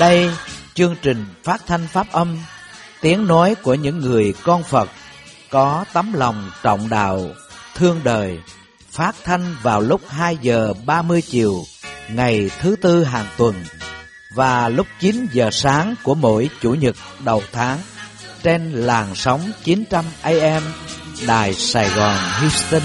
Đây, chương trình phát thanh pháp âm, tiếng nói của những người con Phật có tấm lòng trọng đạo, thương đời, phát thanh vào lúc 2 giờ 30 chiều ngày thứ Tư hàng tuần và lúc 9 giờ sáng của mỗi Chủ nhật đầu tháng trên làn sóng 900 AM Đài Sài Gòn Houston.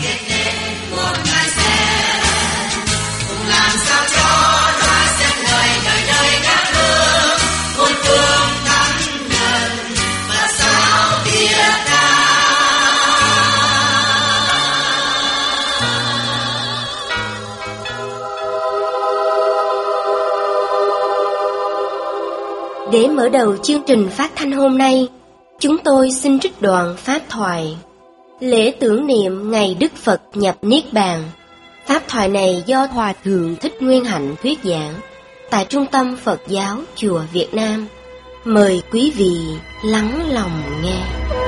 Để mở đầu chương trình phát thanh hôm nay, chúng tôi xin trích đoạn pháp thoại lễ tưởng niệm ngày Đức Phật nhập Niết Bàn. Pháp thoại này do Hòa Thượng Thích Nguyên Hạnh thuyết giảng tại Trung tâm Phật giáo Chùa Việt Nam. Mời quý vị lắng lòng nghe.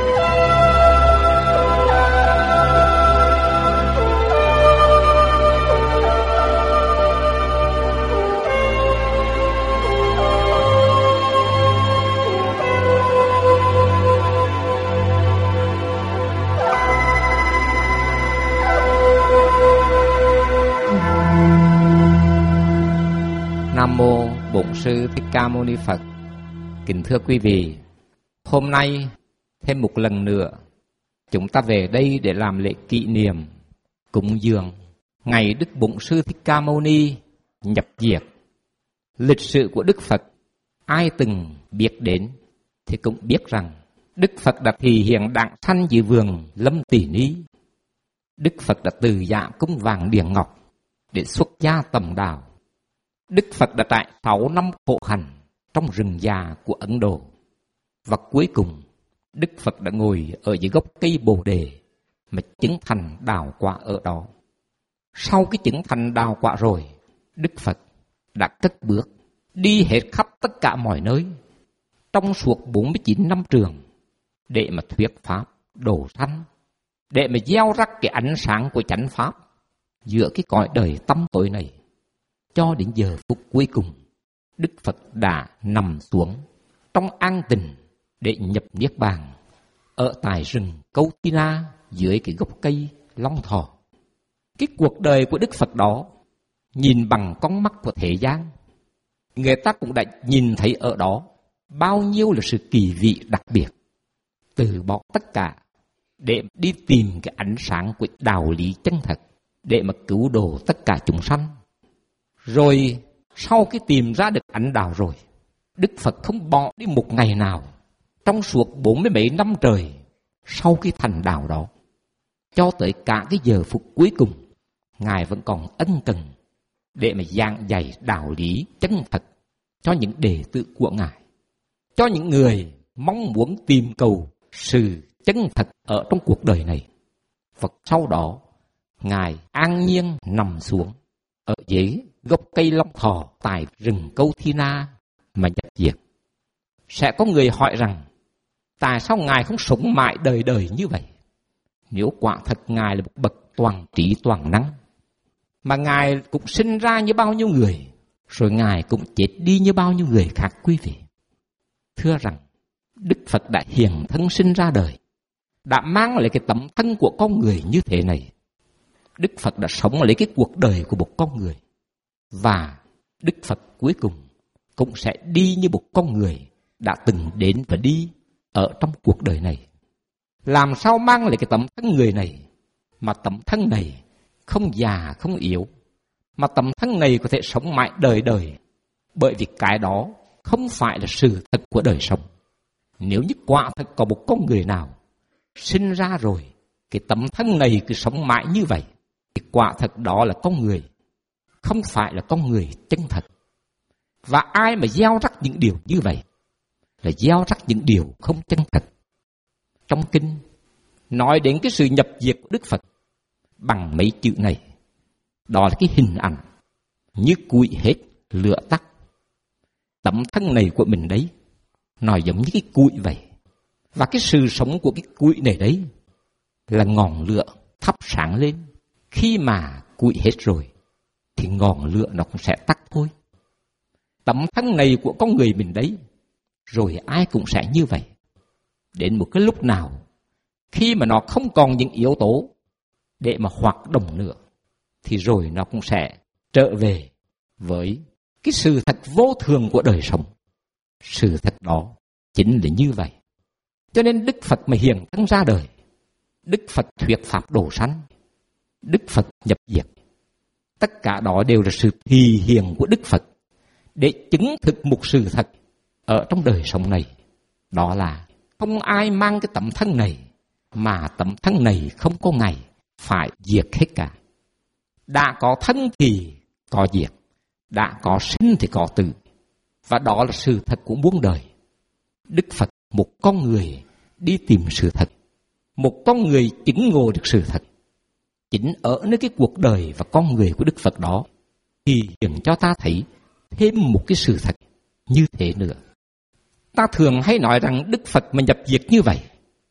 Nam mô Bổn Sư Thích Ca Mâu Ni Phật. Kính thưa quý vị, hôm nay thêm một lần nữa chúng ta về đây để làm lễ kỷ niệm cúng dường ngày Đức Bổn Sư Thích Ca Mâu Ni nhập diệt. Lịch sử của Đức Phật ai từng biết đến thì cũng biết rằng Đức Phật đã thị hiện đặng sanh dưới vườn Lâm Tỷ Ni. Đức Phật đã từ dạ cung vàng điển ngọc để xuất gia tầm đạo. Đức Phật đã trải 6 năm khổ hạnh trong rừng già của Ấn Độ. Và cuối cùng, Đức Phật đã ngồi ở dưới gốc cây Bồ Đề mà chứng thành đào quả ở đó. Sau cái chứng thành đào quả rồi, Đức Phật đã cất bước đi hết khắp tất cả mọi nơi trong suốt 49 năm trường để mà thuyết pháp độ sanh, để mà gieo rắc cái ánh sáng của chánh pháp giữa cái cõi đời tăm tối này. Cho đến giờ phút cuối cùng, Đức Phật đã nằm xuống trong an tịnh để nhập Niết Bàn ở tại rừng Câu Thi Na dưới cái gốc cây Long Thọ. Cái cuộc đời của Đức Phật đó nhìn bằng con mắt của thế gian, người ta cũng đã nhìn thấy ở đó bao nhiêu là sự kỳ vị đặc biệt. Từ bỏ tất cả để đi tìm cái ánh sáng của đạo lý chân thật để mà cứu độ tất cả chúng sanh. Rồi sau khi tìm ra được ánh đạo rồi, Đức Phật không bỏ đi một ngày nào trong suốt 40 mấy năm trời sau khi thành đạo đó. Cho tới cả cái giờ phút cuối cùng, Ngài vẫn còn ân cần để mà giảng dạy đạo lý chân thật cho những đệ tử của Ngài, cho những người mong muốn tìm cầu sự chân thật ở trong cuộc đời này. Và sau đó, Ngài an nhiên nằm xuống ở dưới gốc cây Long Thọ tại rừng Câu Thi Na mà nhập diệt. Sẽ có người hỏi rằng, tại sao Ngài không sống mãi đời đời như vậy? Nếu quả thật Ngài là một bậc toàn trí toàn năng, mà Ngài cũng sinh ra như bao nhiêu người, rồi Ngài cũng chết đi như bao nhiêu người khác quý vị. Thưa rằng, Đức Phật đã hiện thân sinh ra đời, đã mang lại cái tấm thân của con người như thế này. Đức Phật đã sống lấy cái cuộc đời của một con người. Và Đức Phật cuối cùng cũng sẽ đi như một con người đã từng đến và đi ở trong cuộc đời này. Làm sao mang lại cái tấm thân người này, mà tấm thân này không già không yếu, mà tấm thân này có thể sống mãi đời đời, bởi vì cái đó không phải là sự thật của đời sống. Nếu như quả thật có một con người nào sinh ra rồi, cái tấm thân này cứ sống mãi như vậy, thì quả thật đó là con người, không phải là con người chân thật. Và ai mà gieo rắc những điều như vậy là gieo rắc những điều không chân thật. Trong kinh nói đến cái sự nhập diệt của Đức Phật bằng mấy chữ này. Đó là cái hình ảnh như củi hết lửa tắt. Tấm thân này của mình đấy, nó giống như cái củi vậy. Và cái sự sống của cái củi này đấy là ngọn lửa thắp sáng lên. Khi mà củi hết rồi thì ngọn lửa nó cũng sẽ tắt thôi. tấm thân này của con người mình đấy, rồi ai cũng sẽ như vậy. Đến một cái lúc nào, khi mà nó không còn những yếu tố để mà hoạt động nữa, thì rồi nó cũng sẽ trở về với cái sự thật vô thường của đời sống. Sự thật đó chính là như vậy. Cho nên Đức Phật mà hiện thân ra đời, Đức Phật thuyết pháp độ sanh, Đức Phật nhập diệt, tất cả đó đều là sự thị hiện của Đức Phật để chứng thực một sự thật ở trong đời sống này. Đó là không ai mang cái tấm thân này mà tấm thân này không có ngày phải diệt hết cả. Đã có thân thì có diệt, đã có sinh thì có tử. Và đó là sự thật của muôn đời. Đức Phật, một con người đi tìm sự thật, một con người chứng ngộ được sự thật. Chính ở nơi cái cuộc đời và con người của Đức Phật đó thì hiện cho ta thấy thêm một cái sự thật như thế nữa. Ta thường hay nói rằng Đức Phật mà nhập diệt như vậy,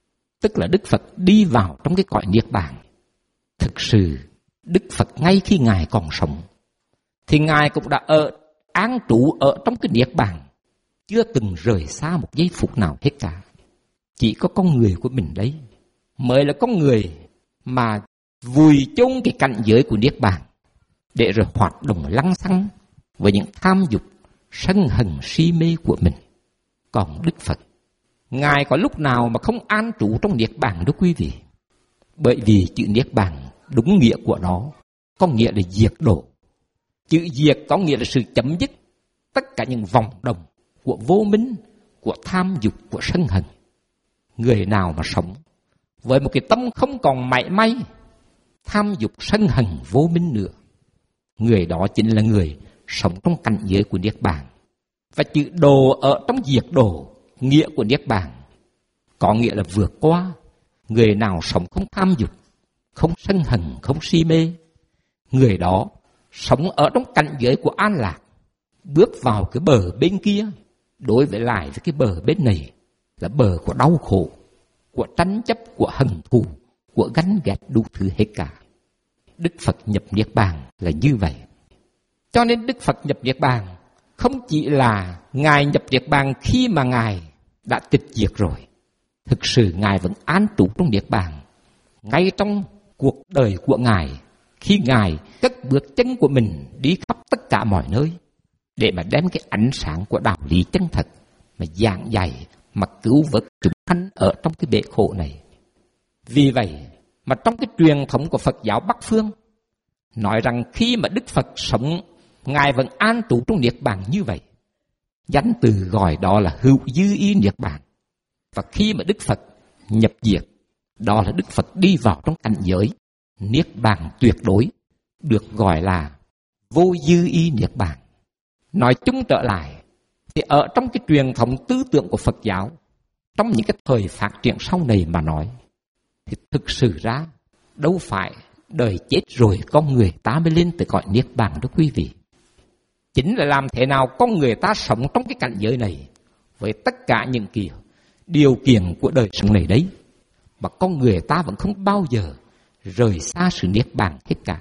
tức là Đức Phật đi vào trong cái cõi niết bàn. Thực sự Đức Phật ngay khi Ngài còn sống thì Ngài cũng đã an trú ở trong cái niết bàn, chưa từng rời xa một giây phút nào hết cả. Chỉ có con người của mình đấy mới là con người mà vùi chôn cái cảnh giới của niết bàn để rồi hoạt động lăng xăng với những tham dục, sân hận, si mê của mình. Còn Đức Phật, Ngài có lúc nào mà không an trú trong niết bàn đó quý vị? Bởi vì chữ niết bàn đúng nghĩa của nó có nghĩa là diệt độ. Chữ diệt có nghĩa là sự chấm dứt tất cả những vòng đồng của vô minh, của tham dục, của sân hận. Người nào mà sống với một cái tâm không còn mảy may tham dục, sân hận, vô minh nữa, người đó chính là người sống trong cảnh giới của niết bàn. Và chữ đồ ở trong diệt đồ, nghĩa của niết bàn có nghĩa là vượt qua. Người nào sống không tham dục, không sân hận, không si mê, người đó sống ở trong cảnh giới của an lạc, bước vào cái bờ bên kia, đối với lại với cái bờ bên này là bờ của đau khổ, của tranh chấp, của hận thù, của ganh ghét đủ thứ hết cả. Đức Phật nhập niết bàn là như vậy. Cho nên Đức Phật nhập niết bàn không chỉ là Ngài nhập niết bàn khi mà Ngài đã tịch diệt rồi. Thực sự Ngài vẫn an trú trong niết bàn ngay trong cuộc đời của Ngài, khi Ngài cất bước chân của mình đi khắp tất cả mọi nơi để mà đem cái ánh sáng của đạo lý chân thật mà giảng dạy, mà cứu vớt chúng sanh ở trong cái bể khổ này. Vì vậy mà trong cái truyền thống của Phật giáo Bắc Phương nói rằng khi mà Đức Phật sống, Ngài vẫn an trú trong niết bàn như vậy. Danh từ gọi đó là hữu dư y niết bàn. Và khi mà Đức Phật nhập diệt, đó là Đức Phật đi vào trong cảnh giới niết bàn tuyệt đối, được gọi là vô dư y niết bàn. Nói chung trở lại, thì ở trong cái truyền thống tư tưởng của Phật giáo, trong những cái thời phát triển sau này mà nói, thì thực sự ra đâu phải đời chết rồi con người ta mới lên tới cõi niết bàn đó quý vị. Chính là làm thế nào con người ta sống trong cái cảnh giới này với tất cả những cái điều kiện của đời sống này đấy, mà con người ta vẫn không bao giờ rời xa sự niết bàn hết cả.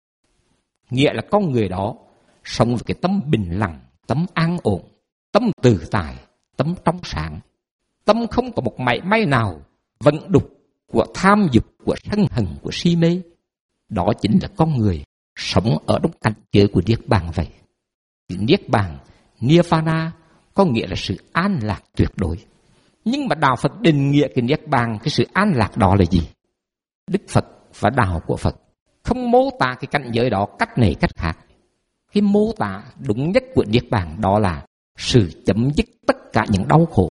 Nghĩa là con người đó sống với cái tâm bình lặng, tâm an ổn, tâm tự tại, tâm trong sáng, tâm không có một mảy may nào vận đục của tham dục, của sân hận, của si mê. Đó chính là con người sống ở trong cảnh giới của niết bàn vậy. Niết bàn, nirvana có nghĩa là sự an lạc tuyệt đối. Nhưng mà đạo Phật định nghĩa cái niết bàn, cái sự an lạc đó là gì? Đức Phật và đạo của Phật không mô tả cái cảnh giới đó cách này cách khác. Cái mô tả đúng nhất của niết bàn đó là sự chấm dứt tất cả những đau khổ.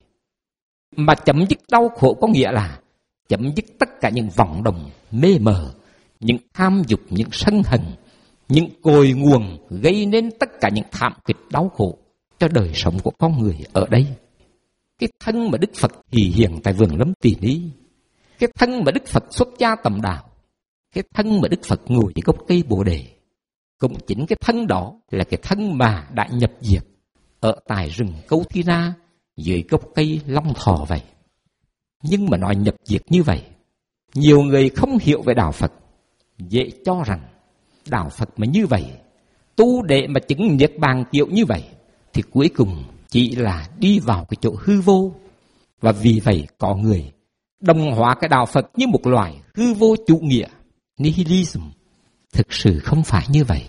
Mà chấm dứt đau khổ có nghĩa là chấm dứt tất cả những vọng động mê mờ, những tham dục, những sân hận, những cội nguồn gây nên tất cả những thảm kịch đau khổ cho đời sống của con người ở đây. Cái thân mà Đức Phật thì hiện tại vườn Lâm Tỳ Ni, cái thân mà Đức Phật xuất gia tầm đạo, cái thân mà Đức Phật ngồi dưới gốc cây Bồ Đề, cũng chính cái thân đó là cái thân mà đã nhập diệt ở tại rừng Câu Thi Na dưới gốc cây Long Thọ vậy. Nhưng mà nói nhập diệt như vậy, nhiều người không hiểu về đạo Phật, dễ cho rằng đạo Phật mà như vậy, tu để mà chứng niết bàn kiểu như vậy, thì cuối cùng chỉ là đi vào cái chỗ hư vô. Và vì vậy có người đồng hóa cái đạo Phật như một loại hư vô chủ nghĩa, nihilism. Thực sự không phải như vậy.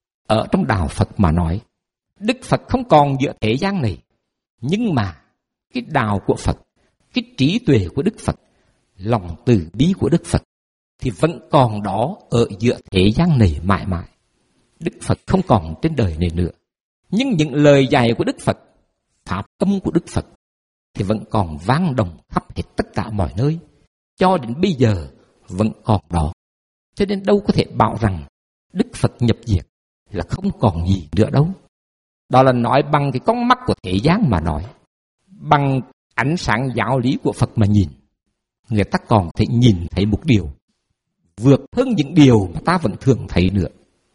Ở trong đạo Phật mà nói, Đức Phật không còn giữa thế gian này, nhưng mà cái đạo của Phật, cái trí tuệ của Đức Phật, lòng từ bi của Đức Phật thì vẫn còn đó ở giữa thế gian này mãi mãi. Đức Phật không còn trên đời này nữa, nhưng những lời dạy của Đức Phật, pháp âm của Đức Phật thì vẫn còn vang đồng khắp hết tất cả mọi nơi, cho đến bây giờ vẫn còn đó. Cho nên đâu có thể bảo rằng Đức Phật nhập diệt là không còn gì nữa đâu. Đó là nói bằng cái con mắt của thế gian mà nói, bằng ánh sáng giáo lý của Phật mà nhìn, người ta còn thể nhìn thấy một điều vượt hơn những điều mà ta vẫn thường thấy nữa.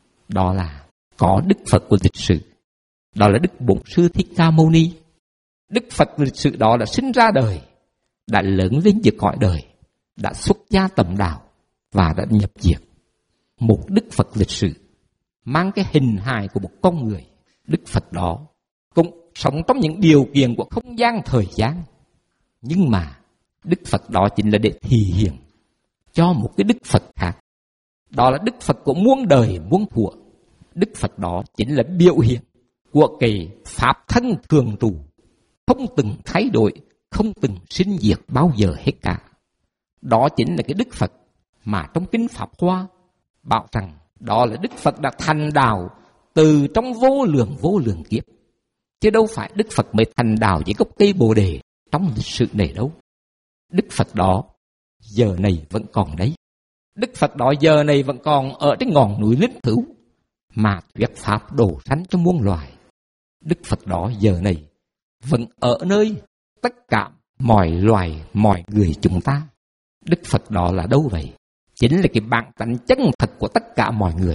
Đó là có Đức Phật của lịch sử. Đó là Đức Bổn Sư Thích Ca Mâu Ni. Đức Phật lịch sử đó đã sinh ra đời, đã lớn lên giữa cõi đời, đã xuất gia tầm đạo và đã nhập diệt. Một Đức Phật lịch sử mang cái hình hài của một con người. Đức Phật đó cũng sống trong những điều kiện của không gian thời gian, nhưng mà Đức Phật đó chính là để thể hiện cho một cái Đức Phật khác. Đó là Đức Phật của muôn đời muôn thuở. Đức Phật đó chính là biểu hiện của cái pháp thân thường trụ, không từng thay đổi, không từng sinh diệt bao giờ hết cả. Đó chính là cái Đức Phật mà trong Kinh Pháp Hoa bảo rằng đó là Đức Phật đã thành đạo từ trong vô lượng kiếp. Chứ đâu phải Đức Phật mới thành đạo với gốc cây Bồ Đề trong lịch sử này đâu. Đức Phật đó giờ này vẫn còn đấy. Đức Phật đó giờ này vẫn còn ở trên ngọn núi Linh Thửu mà thuyết pháp độ sanh cho muôn loài. Đức Phật đó giờ này vẫn ở nơi tất cả mọi loài, mọi người chúng ta. Đức Phật đó là đâu vậy? Chính là cái bản tánh chân thật của tất cả mọi người.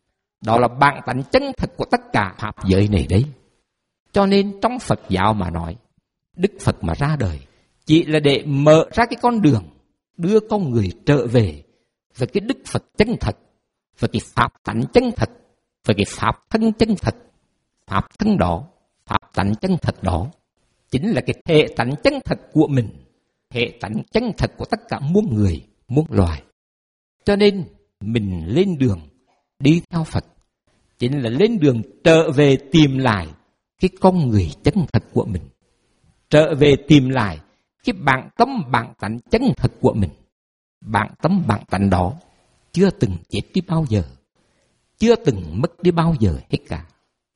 Đó là bản tánh chân thật của tất cả pháp giới này đấy. Cho nên trong Phật giáo mà nói, Đức Phật mà ra đời chỉ là để mở ra cái con đường đưa con người trở về với cái Đức Phật chân thật, với cái pháp tánh chân thật, với cái pháp thân chân thật. Pháp thân đó, pháp tánh chân thật đó chính là cái hệ tánh chân thật của mình, hệ tánh chân thật của tất cả muôn người, muôn loài. Cho nên mình lên đường đi theo Phật chính là lên đường trở về tìm lại cái con người chân thật của mình, trở về tìm lại cái bản tâm bản tánh chân thật của mình. Bản tâm bản tánh đó chưa từng chết đi bao giờ, chưa từng mất đi bao giờ hết cả.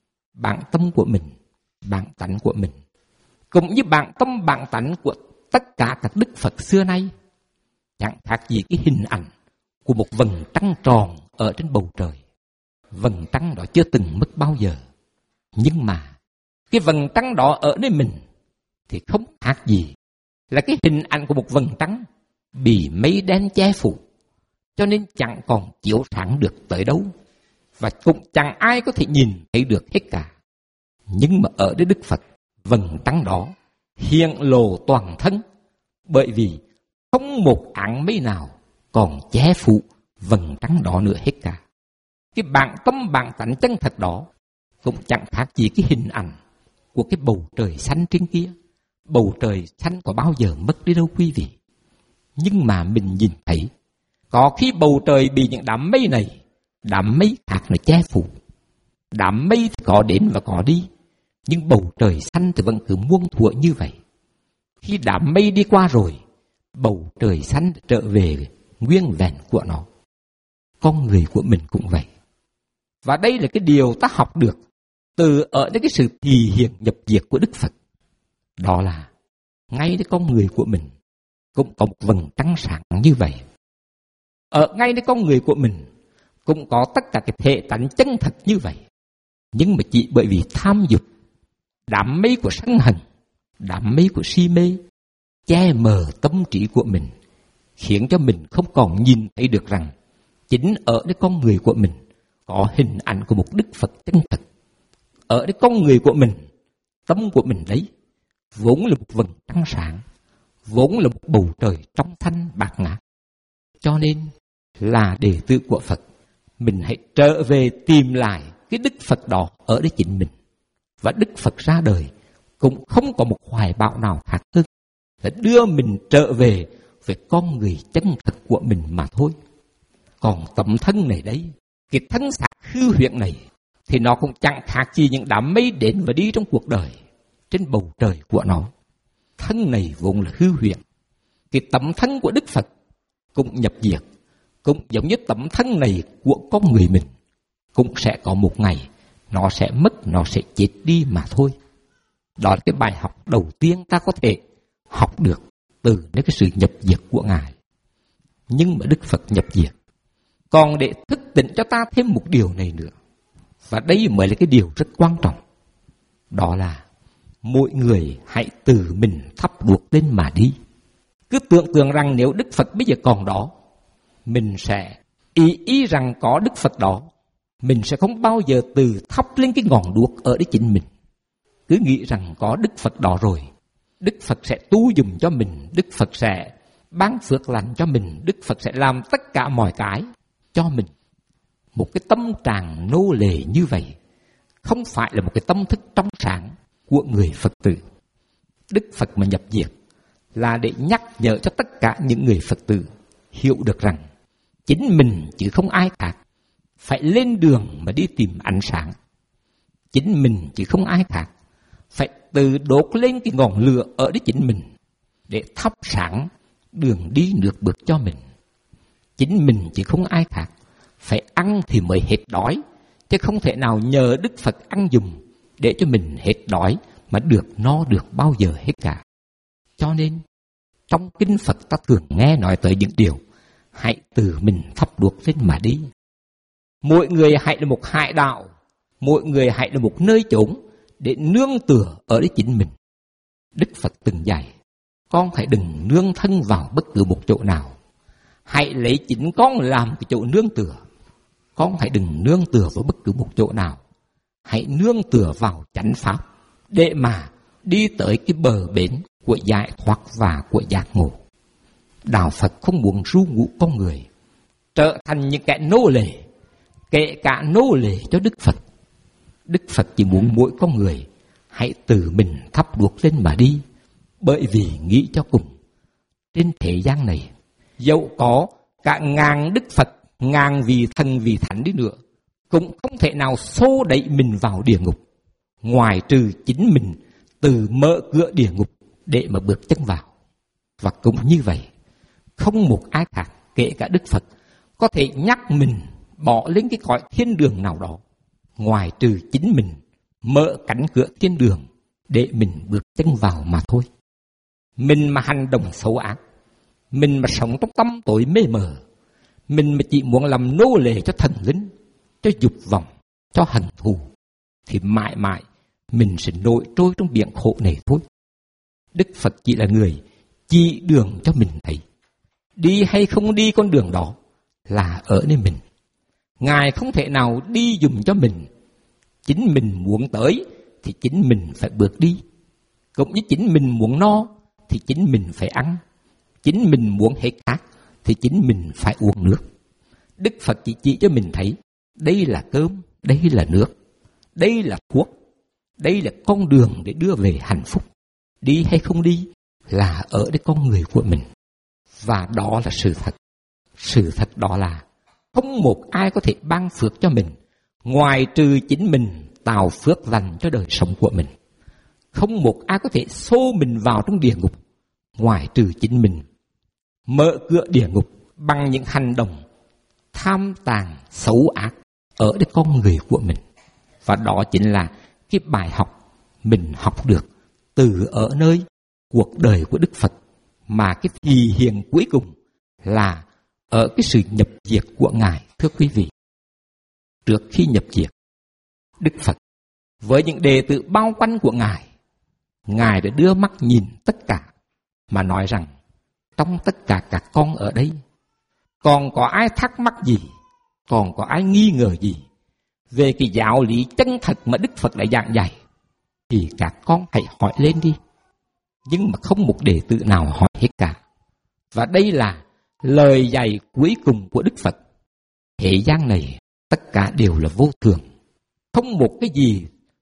Bản tâm của mình, bản tánh của mình, cũng như bản tâm bản tánh của tất cả các Đức Phật xưa nay, chẳng khác gì cái hình ảnh của một vầng trăng tròn ở trên bầu trời. Vầng trăng đó chưa từng mất bao giờ, nhưng mà cái vầng trăng đó ở nơi mình thì không khác gì là cái hình ảnh của một vầng trăng bị mây đen che phủ, cho nên chẳng còn chiếu sáng được tới đâu, và cũng chẳng ai có thể nhìn thấy được hết cả. Nhưng mà ở nơi Đức Phật, vầng trăng đó hiện lộ toàn thân, bởi vì không một áng mây nào còn che phủ vầng trăng đó nữa hết cả. Cái bản tâm bản tánh chân thật đó cũng chẳng khác gì cái hình ảnh của cái bầu trời xanh trên kia. Bầu trời xanh có bao giờ mất đi đâu quý vị. Nhưng mà mình nhìn thấy, có khi bầu trời bị những đám mây này, đám mây khác nó che phủ. Đám mây thì có đến và có đi, nhưng bầu trời xanh thì vẫn cứ muôn thuở như vậy. Khi đám mây đi qua rồi, bầu trời xanh trở về nguyên vẹn của nó. Con người của mình cũng vậy. Và đây là cái điều ta học được từ ở cái sự thể hiện nhập diệt của Đức Phật. Đó là ngay cái con người của mình cũng có một vầng trăng sáng như vậy. Ở ngay cái con người của mình cũng có tất cả cái thể tánh chân thật như vậy. Nhưng mà chỉ bởi vì tham dục, đám mây của sân hận, đám mây của si mê che mờ tâm trí của mình, khiến cho mình không còn nhìn thấy được rằng chính ở cái con người của mình có hình ảnh của một Đức Phật chân thật. Ở cái con người của mình, tâm của mình đấy vốn là một vầng trăng sáng, vốn là một bầu trời trong thanh bạt ngát. Cho nên là đệ tử của Phật, mình hãy trở về tìm lại cái Đức Phật đó ở đây chính mình. Và Đức Phật ra đời cũng không có một hoài bão nào khác hơn là đưa mình trở về với con người chân thật của mình mà thôi. Còn tấm thân này đấy, cái thân xác hư huyễn này, thì nó cũng chẳng khác gì những đám mây đến và đi trong cuộc đời, trên bầu trời của nó. Thân này vốn là hư huyễn. Cái tấm thân của Đức Phật cũng nhập diệt, cũng giống như tấm thân này của con người mình, cũng sẽ có một ngày nó sẽ mất, nó sẽ chết đi mà thôi. Đó là cái bài học đầu tiên ta có thể học được từ cái sự nhập diệt của Ngài. Nhưng mà Đức Phật nhập diệt còn để thức tỉnh cho ta thêm một điều này nữa. Và đây mới là cái điều rất quan trọng. Đó là mỗi người hãy tự mình thắp đuốc lên mà đi. Cứ tưởng tượng rằng nếu Đức Phật bây giờ còn đó, mình sẽ ý rằng có Đức Phật đó, mình sẽ không bao giờ từ thắp lên cái ngọn đuốc ở đấy chính mình. Cứ nghĩ rằng có Đức Phật đó rồi, Đức Phật sẽ tu dùm cho mình, Đức Phật sẽ ban phước lành cho mình, Đức Phật sẽ làm tất cả mọi cái cho mình. Một cái tâm trạng nô lệ như vậy không phải là một cái tâm thức trong sáng của người Phật tử. Đức Phật mà nhập diệt là để nhắc nhở cho tất cả những người Phật tử hiểu được rằng chính mình chứ không ai khác phải lên đường mà đi tìm ánh sáng. Chính mình chứ không ai khác phải tự đốt lên cái ngọn lửa ở đấy chính mình để thắp sáng đường đi nước bước cho mình. Chính mình chứ không ai khác phải ăn thì mới hết đói, chứ không thể nào nhờ Đức Phật ăn dùm để cho mình hết đói mà được no được bao giờ hết cả. Cho nên trong kinh Phật ta thường nghe nói tới những điều hãy tự mình thắp đuốc lên mà đi. Mỗi người hãy là một hải đạo, mỗi người hãy là một nơi chốn để nương tựa ở đấy chính mình. Đức Phật từng dạy con hãy đừng nương thân vào bất cứ một chỗ nào, hãy lấy chính con làm cái chỗ nương tựa. Con hãy đừng nương tựa vào bất cứ một chỗ nào, hãy nương tựa vào chánh pháp để mà đi tới cái bờ bến của giải thoát và của giác ngộ. Đạo Phật không muốn ru ngụ con người trở thành những kẻ nô lệ, kể cả nô lệ cho Đức Phật. Đức Phật chỉ muốn mỗi con người hãy tự mình thắp đuốc lên mà đi. Bởi vì nghĩ cho cùng, trên thế gian này dẫu có cả ngàn Đức Phật, ngàn vị thần vị thánh đi nữa, cũng không thể nào xô đẩy mình vào địa ngục, ngoài trừ chính mình từ mở cửa địa ngục để mà bước chân vào. Và cũng như vậy, không một ai khác, kể cả Đức Phật, có thể nhắc mình bỏ lên cái cõi thiên đường nào đó, ngoài trừ chính mình mở cánh cửa thiên đường để mình bước chân vào mà thôi. Mình mà hành động xấu ác, mình mà sống trong tâm tối mê mờ, mình mà chỉ muốn làm nô lệ cho thần linh, cho dục vọng, cho hận thù, thì mãi mãi mình sẽ nổi trôi trong biển khổ này thôi. Đức Phật chỉ là người chỉ đường cho mình thấy. Đi hay không đi con đường đó là ở nơi mình. Ngài không thể nào đi dùm cho mình. Chính mình muốn tới thì chính mình phải bước đi. Cũng như chính mình muốn no thì chính mình phải ăn. Chính mình muốn hết khát thì chính mình phải uống nước. Đức Phật chỉ cho mình thấy đây là cơm, đây là nước, đây là thuốc, đây là con đường để đưa về hạnh phúc. Đi hay không đi là ở đây con người của mình. Và đó là sự thật. Sự thật đó là không một ai có thể ban phước cho mình ngoài trừ chính mình tạo phước lành cho đời sống của mình. Không một ai có thể xô mình vào trong địa ngục ngoài trừ chính mình mở cửa địa ngục bằng những hành động tham tàn xấu ác ở đây con người của mình. Và đó chính là cái bài học mình học được từ ở nơi cuộc đời của Đức Phật, mà cái thị hiện cuối cùng là ở cái sự nhập diệt của Ngài. Thưa quý vị, trước khi nhập diệt, Đức Phật với những đệ tử bao quanh của Ngài, Ngài đã đưa mắt nhìn tất cả mà nói rằng trong tất cả các con ở đây, còn có ai thắc mắc gì, còn có ai nghi ngờ gì về cái giáo lý chân thật mà Đức Phật đã giảng dạy, thì các con hãy hỏi lên đi. Nhưng mà không một đệ tử nào hỏi hết cả. Và đây là lời dạy cuối cùng của Đức Phật. Thế gian này tất cả đều là vô thường, không một cái gì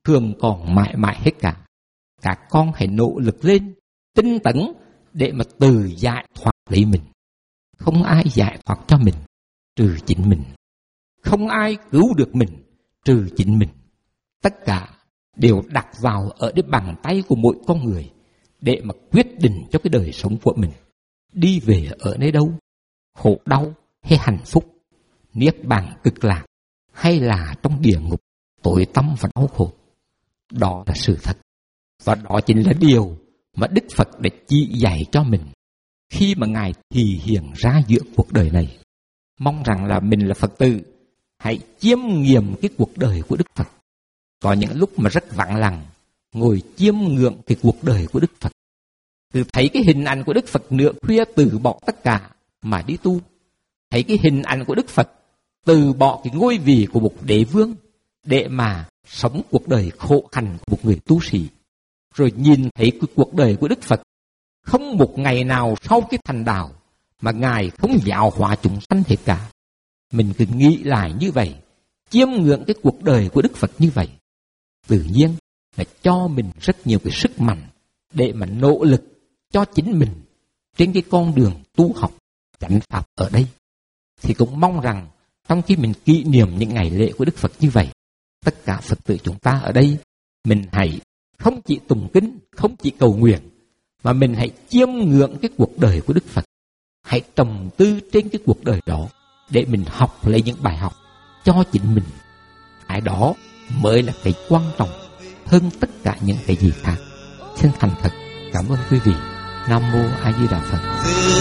thường còn mãi mãi hết cả. Các con hãy nỗ lực lên, tinh tấn để mà tự giải thoát lấy mình. Không ai giải thoát cho mình trừ chính mình. Không ai cứu được mình trừ chính mình. Tất cả đều đặt vào ở cái bàn tay của mỗi con người để mà quyết định cho cái đời sống của mình đi về ở nơi đâu, khổ đau hay hạnh phúc, niết bàn cực lạc hay là trong địa ngục tối tăm và đau khổ. Đó là sự thật, và đó chính là điều mà Đức Phật đã chỉ dạy cho mình khi mà Ngài thị hiện ra giữa cuộc đời này. Mong rằng là mình là Phật tử hãy chiêm nghiệm cái cuộc đời của Đức Phật. Có những lúc mà rất vắng lặng ngồi chiêm ngưỡng cái cuộc đời của Đức Phật, từ thấy cái hình ảnh của Đức Phật nửa khuya từ bỏ tất cả mà đi tu, thấy cái hình ảnh của Đức Phật từ bỏ cái ngôi vị của một đế vương để mà sống cuộc đời khổ hạnh của một người tu sĩ, rồi nhìn thấy cái cuộc đời của Đức Phật không một ngày nào sau cái thành đạo mà Ngài không giáo hóa chúng sanh hết cả. Mình cứ nghĩ lại như vậy, chiêm ngưỡng cái cuộc đời của Đức Phật như vậy, tự nhiên là cho mình rất nhiều cái sức mạnh để mà nỗ lực cho chính mình trên cái con đường tu học chánh pháp ở đây. Thì cũng mong rằng trong khi mình kỷ niệm những ngày lễ của Đức Phật như vậy, tất cả Phật tử chúng ta ở đây, mình hãy không chỉ tụng kinh, không chỉ cầu nguyện, mà mình hãy chiêm ngưỡng cái cuộc đời của Đức Phật. Hãy trầm tư trên cái cuộc đời đó để mình học lấy những bài học cho chính mình. Cái đó mới là cái quan trọng hơn tất cả những cái gì khác. Xin thành thật cảm ơn quý vị. Nam Mô A Di Đà Phật.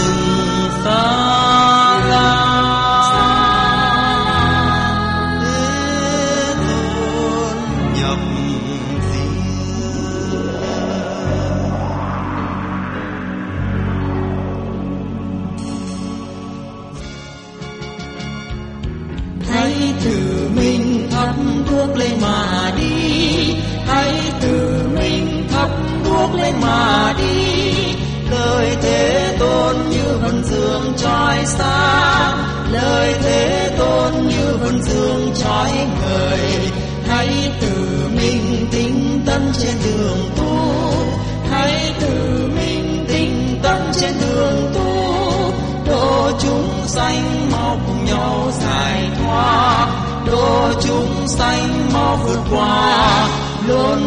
Hãy tự mình thắp đuốc lên mà đi, hãy tự mình thắp đuốc lên mà đi. Lời Thế Tôn như vầng dương chói sáng, lời Thế Tôn như vầng dương chói ngời. Hãy tự mình tinh tấn trên đường tu, hãy tự mình tinh tấn trên đường tu. Độ chúng sanh mọc nhau giải thoát, độ chúng sanh mau vượt qua luân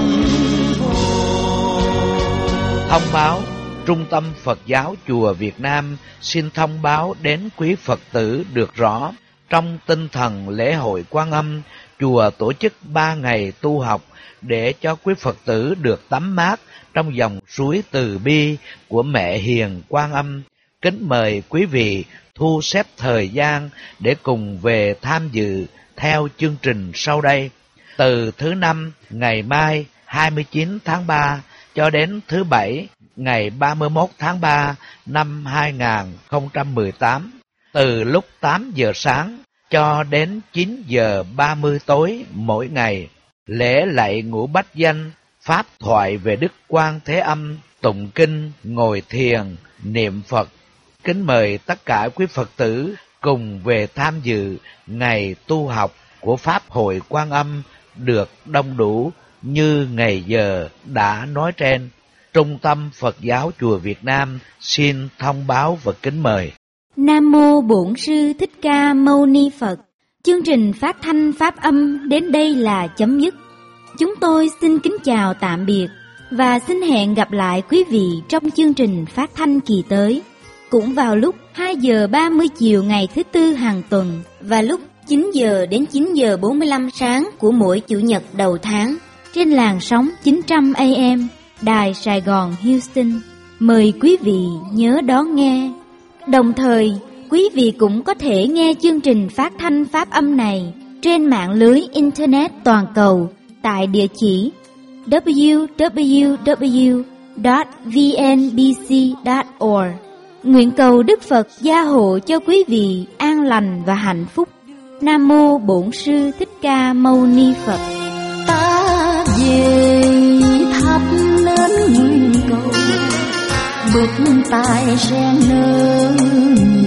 hồi. Thông báo: Trung tâm Phật giáo Chùa Việt Nam xin thông báo đến quý Phật tử được rõ, trong tinh thần lễ hội Quan Âm, chùa tổ chức 3 ngày tu học để cho quý Phật tử được tắm mát trong dòng suối từ bi của Mẹ Hiền Quan Âm. Kính mời quý vị thu xếp thời gian để cùng về tham dự theo chương trình sau đây. Từ thứ Năm ngày mai 29 tháng 3 cho đến thứ Bảy ngày 31 tháng 3 năm 2018, từ lúc 8 giờ sáng cho đến 9 giờ 30 tối mỗi ngày. Lễ lạy ngũ bách danh, pháp thoại về Đức Quan Thế Âm, tụng kinh, ngồi thiền, niệm Phật. Kính mời tất cả quý Phật tử cùng về tham dự ngày tu học của Pháp hội Quan Âm được đông đủ như ngày giờ đã nói trên. Trung tâm Phật giáo Chùa Việt Nam xin thông báo và kính mời. Nam Mô Bổn Sư Thích Ca Mâu Ni Phật. Chương trình phát thanh Pháp âm đến đây là chấm dứt. Chúng tôi xin kính chào tạm biệt và xin hẹn gặp lại quý vị trong chương trình phát thanh kỳ tới, cũng vào lúc 2 giờ 30 chiều ngày thứ Tư hàng tuần và lúc 9 giờ đến 9 giờ 45 sáng của mỗi Chủ nhật đầu tháng trên làn sóng 900 AM Đài Sài Gòn Houston. Mời quý vị nhớ đón nghe. Đồng thời, quý vị cũng có thể nghe chương trình phát thanh Pháp âm này trên mạng lưới Internet toàn cầu tại địa chỉ www.vnbc.org. Nguyện cầu Đức Phật gia hộ cho quý vị an lành và hạnh phúc. Nam Mô Bổn Sư Thích Ca Mâu Ni Phật. Ta về thắp nến nguyện cầu, bực tai sen nơ